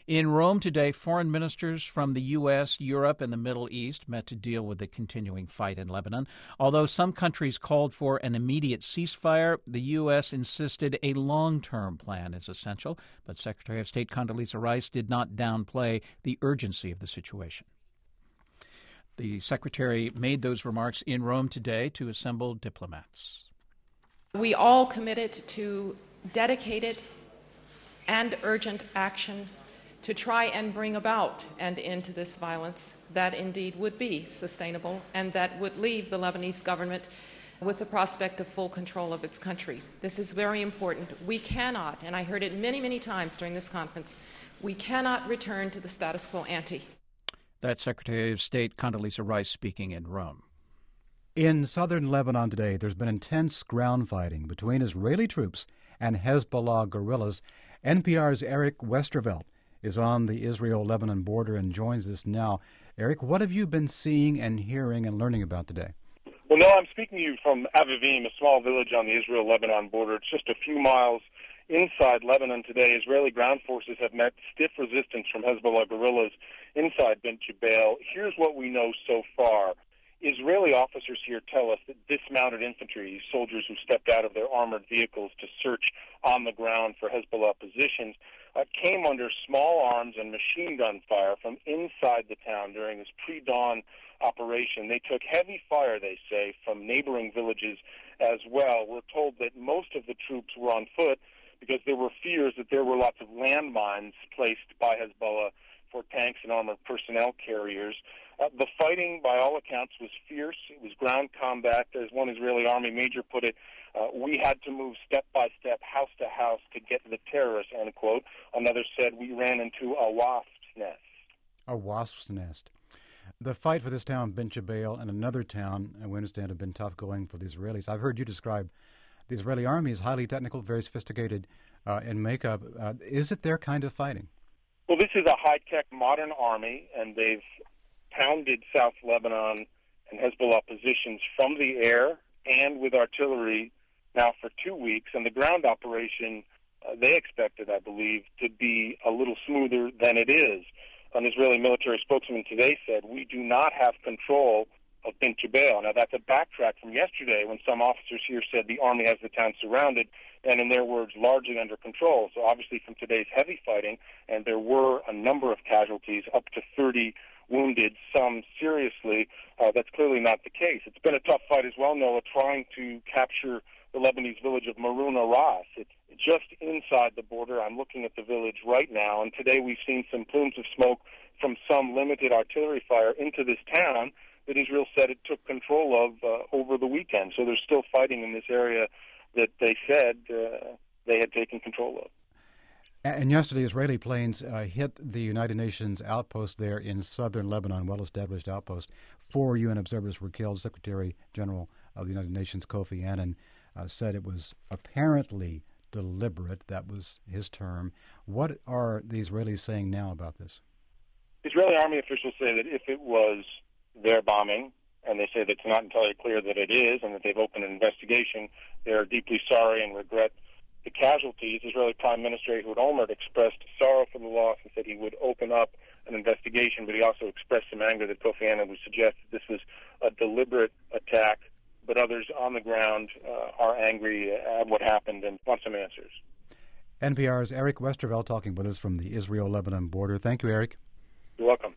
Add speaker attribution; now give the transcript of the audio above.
Speaker 1: In Rome today, foreign ministers from the U.S., Europe, and the Middle East met to deal with the continuing fight in Lebanon. Although some countries called for an immediate ceasefire, the U.S. insisted a long-term plan is essential. But Secretary of State Condoleezza Rice did not downplay the urgency of the situation. The Secretary made those remarks in Rome today to assembled diplomats.
Speaker 2: We all committed to dedicated and urgent action to try and bring about an end to this violence that indeed would be sustainable and that would leave the Lebanese government with the prospect of full control of its country. This is very important. We cannot, and I heard it many, many times during this conference, we cannot return to the status quo ante.
Speaker 1: That's Secretary of State Condoleezza Rice speaking in Rome.
Speaker 3: In southern Lebanon today, there's been intense ground fighting between Israeli troops and Hezbollah guerrillas. NPR's Eric Westervelt is on the Israel-Lebanon border and joins us now. Eric, what have you been seeing and hearing and learning about today?
Speaker 4: Well, no, I'm speaking to you from Avivim, a small village on the Israel-Lebanon border. It's just a few miles inside Lebanon today. Israeli ground forces have met stiff resistance from Hezbollah guerrillas inside Bint Jbeil. Here's what we know so far. Israeli officers here tell us that dismounted infantry, soldiers who stepped out of their armored vehicles to search on the ground for Hezbollah positions, came under small arms and machine gun fire from inside the town during this pre-dawn operation. They took heavy fire, they say, from neighboring villages as well. We're told that most of the troops were on foot because there were fears that there were lots of landmines placed by Hezbollah for tanks and armored personnel carriers. The fighting, by all accounts, was fierce. It was ground combat. As one Israeli army major put it, we had to move step by step, house to house, to get to the terrorists, end quote. Another said we ran into a wasp's nest.
Speaker 3: A wasp's nest. The fight for this town, Bint Jbeil, and another town, we understand, have been tough going for the Israelis. I've heard you describe the Israeli army as highly technical, very sophisticated in makeup. Is it their kind of fighting?
Speaker 4: Well, this is a high-tech modern army, and they've pounded South Lebanon and Hezbollah positions from the air and with artillery now for 2 weeks. And the ground operation, they expected, I believe, to be a little smoother than it is. An Israeli military spokesman today said, we do not have control of Bint Jbeil. Now, that's a backtrack from yesterday when some officers here said the army has the town surrounded and, in their words, largely under control. So obviously from today's heavy fighting, and there were a number of casualties, up to 30 wounded, some seriously, that's clearly not the case. It's been a tough fight as well, Noah, trying to capture the Lebanese village of Maruna Ras. It's just inside the border. I'm looking at the village right now, and today we've seen some plumes of smoke from some limited artillery fire into this town that Israel said it took control of over the weekend. So there's still fighting in this area that they said they had taken control of.
Speaker 3: And yesterday, Israeli planes hit the United Nations outpost there in southern Lebanon, well-established outpost. 4 UN observers were killed. Secretary General of the United Nations, Kofi Annan, said it was apparently deliberate. That was his term. What are the Israelis saying now about this?
Speaker 4: Israeli army officials say that if it was their bombing, and they say that it's not entirely clear that it is, and that they've opened an investigation, they are deeply sorry and regret the casualties. Israeli Prime Minister Ehud Olmert expressed sorrow for the loss and said he would open up an investigation, but he also expressed some anger that Kofi Annan would suggest that this was a deliberate attack, but others on the ground are angry at what happened and want some answers.
Speaker 3: NPR's Eric Westervelt talking with us from the Israel-Lebanon border. Thank you, Eric.
Speaker 4: You're welcome.